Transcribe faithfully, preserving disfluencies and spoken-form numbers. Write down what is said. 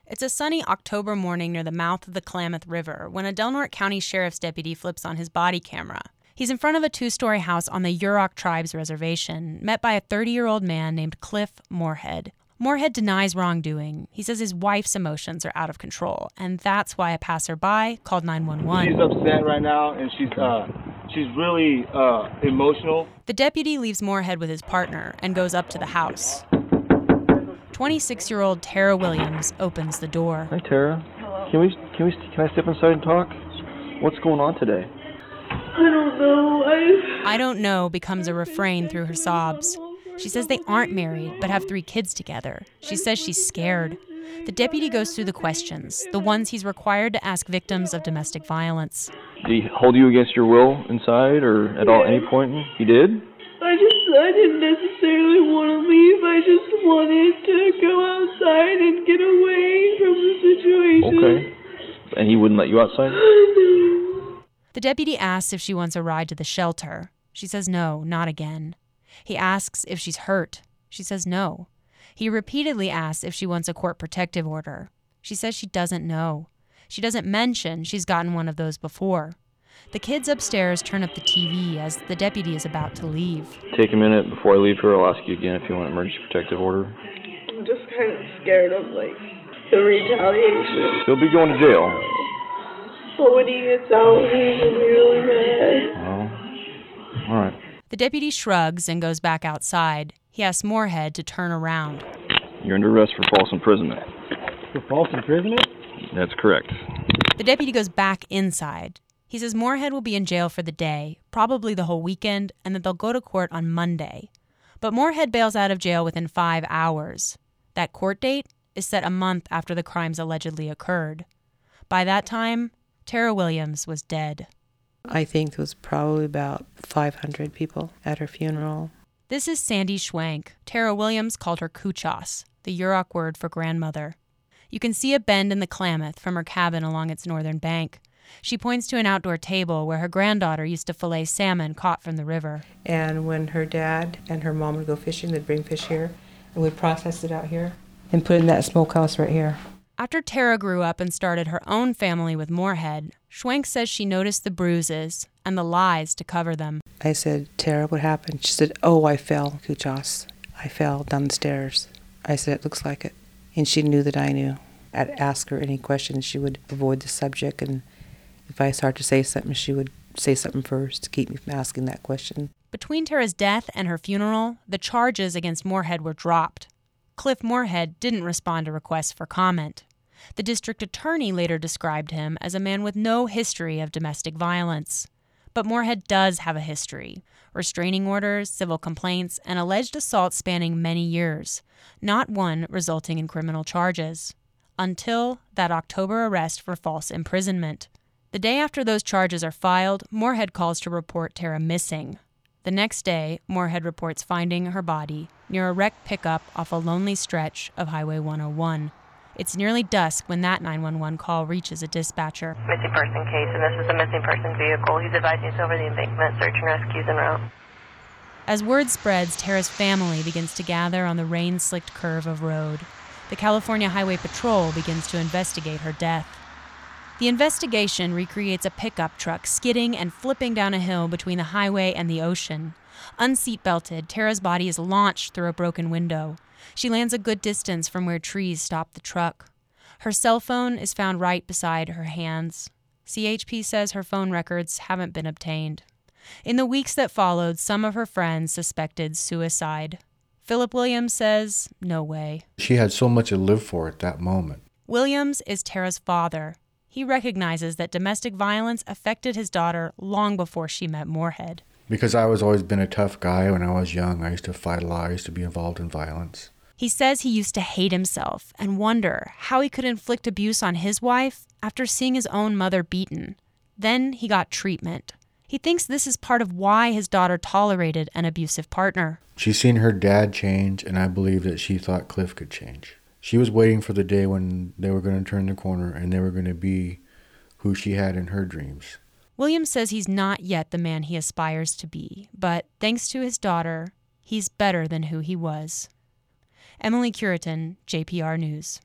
It's a sunny October morning near the mouth of the Klamath River when a Del Norte County Sheriff's deputy flips on his body camera. He's in front of a two-story house on the Yurok Tribe's reservation, met by a thirty-year-old man named Cliff Moorhead. Moorhead denies wrongdoing. He says his wife's emotions are out of control, and that's why a passerby called nine one one. She's upset right now, and she's uh, she's really uh, emotional. The deputy leaves Moorhead with his partner and goes up to the house. twenty-six-year-old Tara Williams opens the door. Hi, Tara. Hello. Can we can we can I step inside and talk? What's going on today? I don't know. I I don't know becomes a refrain through her sobs. She says they aren't married, but have three kids together. She says she's scared. The deputy goes through the questions, the ones he's required to ask victims of domestic violence. Did he hold you against your will inside, or at all any point? He did? I just, I didn't necessarily want to leave. I just wanted to go outside and get away from the situation. Okay. And he wouldn't let you outside? The deputy asks if she wants a ride to the shelter. She says no, not again. He asks if she's hurt. She says no. He repeatedly asks if she wants a court protective order. She says she doesn't know. She doesn't mention she's gotten one of those before. The kids upstairs turn up the T V as the deputy is about to leave. Take a minute before I leave here. I'll ask you again if you want an emergency protective order. I'm just kind of scared of, like, the retaliation. He'll be going to jail. But when he gets out, he's going to be really mad. Well, all right. The deputy shrugs and goes back outside. He asks Moorhead to turn around. You're under arrest for false imprisonment. For false imprisonment? That's correct. The deputy goes back inside. He says Moorhead will be in jail for the day, probably the whole weekend, and that they'll go to court on Monday. But Moorhead bails out of jail within five hours. That court date is set a month after the crimes allegedly occurred. By that time, Tara Williams was dead. I think there was probably about five hundred people at her funeral. This is Sandy Schwank. Tara Williams called her Kuchas, the Yurok word for grandmother. You can see a bend in the Klamath from her cabin along its northern bank. She points to an outdoor table where her granddaughter used to fillet salmon caught from the river. And when her dad and her mom would go fishing, they'd bring fish here and we'd process it out here and put it in that smokehouse right here. After Tara grew up and started her own family with Moorhead, Schwank says she noticed the bruises and the lies to cover them. I said, Tara, what happened? She said, oh, I fell, Kuchas. I fell down the stairs. I said, it looks like it. And she knew that I knew. I'd ask her any questions. She would avoid the subject, and if I started to say something, she would say something first to keep me from asking that question. Between Tara's death and her funeral, the charges against Moorhead were dropped. Cliff Moorhead didn't respond to requests for comment. The district attorney later described him as a man with no history of domestic violence. But Moorhead does have a history: restraining orders, civil complaints, and alleged assault spanning many years, not one resulting in criminal charges. Until that October arrest for false imprisonment. The day after those charges are filed, Moorhead calls to report Tara missing. The next day, Moorhead reports finding her body near a wrecked pickup off a lonely stretch of Highway one oh one. It's nearly dusk when that nine one one call reaches a dispatcher. Missing person case, and this is a missing person vehicle. He's advising us over the embankment. Search and rescue's en route. As word spreads, Tara's family begins to gather on the rain-slicked curve of road. The California Highway Patrol begins to investigate her death. The investigation recreates a pickup truck skidding and flipping down a hill between the highway and the ocean. Unseatbelted, Tara's body is launched through a broken window. She lands a good distance from where trees stop the truck. Her cell phone is found right beside her hands. C H P says her phone records haven't been obtained. In the weeks that followed, some of her friends suspected suicide. Philip Williams says, no way. She had so much to live for at that moment. Williams is Tara's father. He recognizes that domestic violence affected his daughter long before she met Moorhead. Because I was always been a tough guy when I was young. I used to fight a lot. I used to be involved in violence. He says he used to hate himself and wonder how he could inflict abuse on his wife after seeing his own mother beaten. Then he got treatment. He thinks this is part of why his daughter tolerated an abusive partner. She's seen her dad change, and I believe that she thought Cliff could change. She was waiting for the day when they were going to turn the corner and they were going to be who she had in her dreams. Williams says he's not yet the man he aspires to be, but thanks to his daughter, he's better than who he was. Emily Curitan, J P R News.